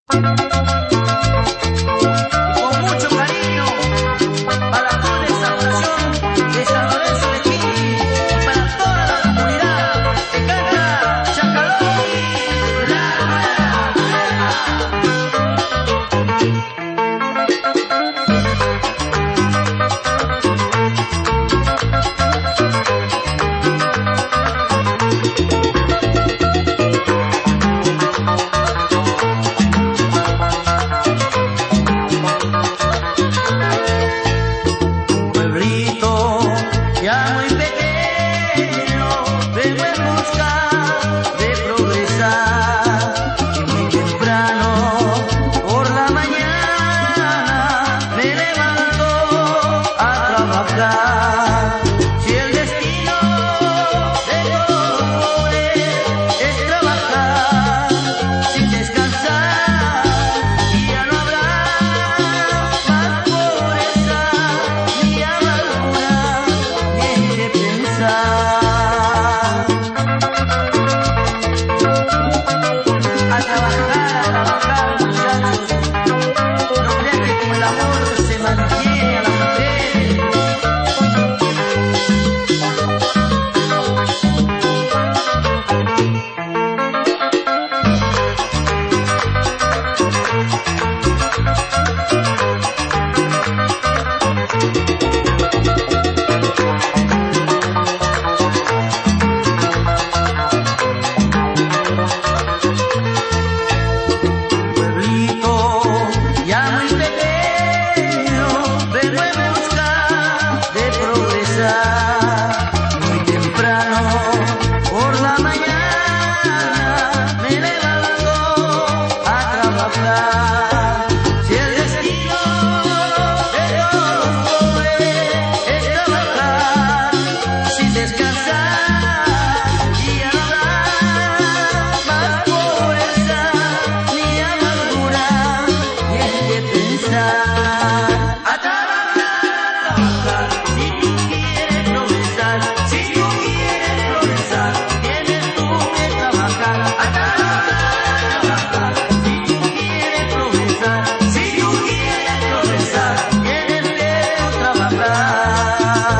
Con mucho cariño, para toda esa nación de San Lorenzo de Quini y para toda la comunidad que canta Chacalón y La ya muy pequeño, vengo en busca de progresar y muy temprano por la mañana me levanto a trabajar. Si el destino de todo pobre es trabajar sin descansar, y ya no habrá más pobreza ni amargura ni que pensar. A trabajar, muchachos. No crean que con el amor se mantiene a la mujer. Ya muy pequeño, vengo en busca de progresar. Muy temprano por la mañana me levanto a trabajar. Si el destino de todos los pobres es trabajar sin descansar, y ya no habrá más pobreza ni amargura que pensar. A trabajar, si tú quieres progresar, si tú quieres progresar, tienes tú que trabajar. A trabajar, si tú quieres progresar, si tú quieres progresar, tienes que trabajar.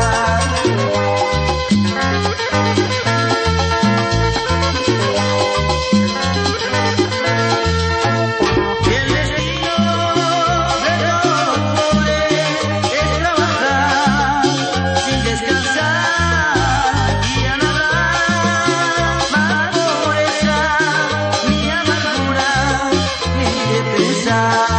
Y el destino de todos los pobres es trabajar sin descansar, y ya no habrá más pobreza ni amargura ni que pensar.